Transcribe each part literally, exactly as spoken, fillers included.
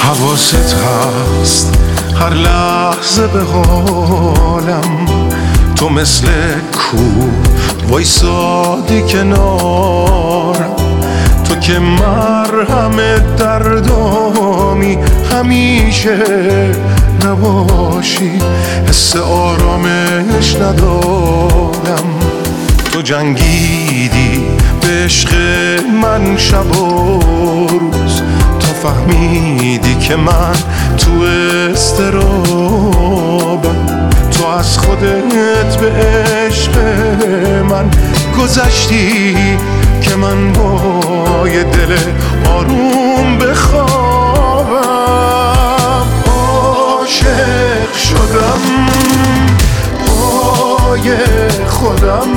حواست هست هر لحظه به حالم، تو مثل کوه وایسادی کنارم، تو که مرهم دردامی همیشه نباشی، حس آرامش ندارم. تو جنگیدی به عشق من شب و روز، تا فهمیدی که من تو اضطرابم، تو از خودت به عشق من گذشتی که من با یه دل آروم بخوابم. عاشق شدم پای خودم،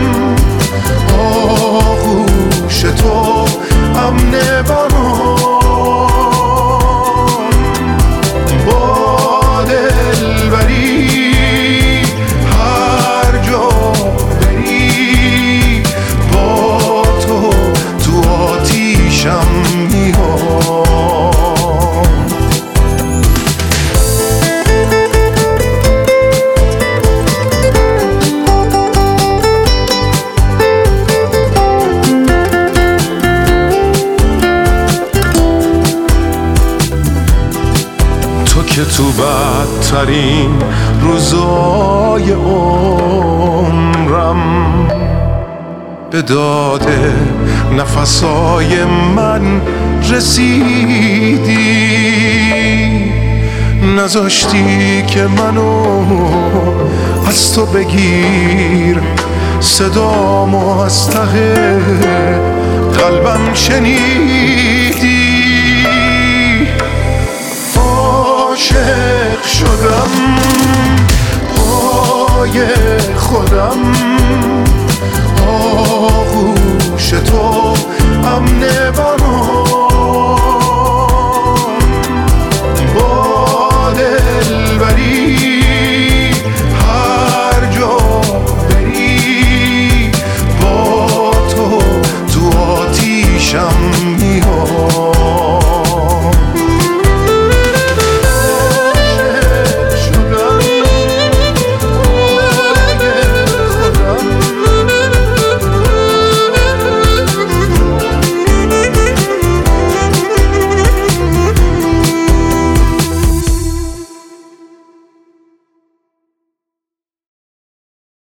آغوش تو امن برام، با دلبری هر جا بری، با تو تو آتیشم میام. که تو بدترین روزای عمرم به داد نفسای من رسیدی، نذاشتی که منو از تو بگیر، صدامو از ته قلبم شنیدی. عاشق شدم پای خودم، آغوش تو امن برام،